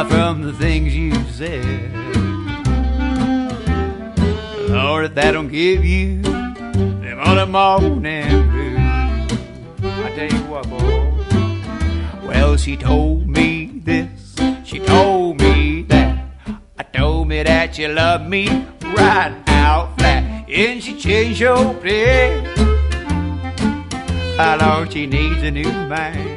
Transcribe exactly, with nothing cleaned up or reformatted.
from the things you said. Lord, if that don't give you them on the morning blues. I tell you what, boy. Well, she told me this, she told me that. I told me that you love me right out flat. And she changed your place. I know she needs a new man.